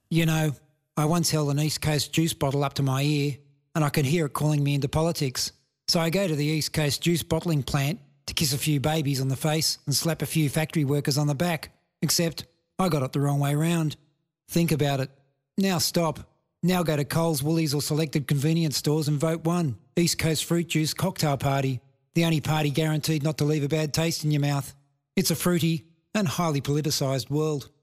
You know, I once held an East Coast juice bottle up to my ear and I could hear it calling me into politics. So I go to the East Coast juice bottling plant to kiss a few babies on the face and slap a few factory workers on the back. Except I got it the wrong way round. Think about it. Now stop. Now go to Coles, Woolies or selected convenience stores and vote 1. East Coast Fruit Juice Cocktail Party. The only party guaranteed not to leave a bad taste in your mouth. It's a fruity and highly politicised world.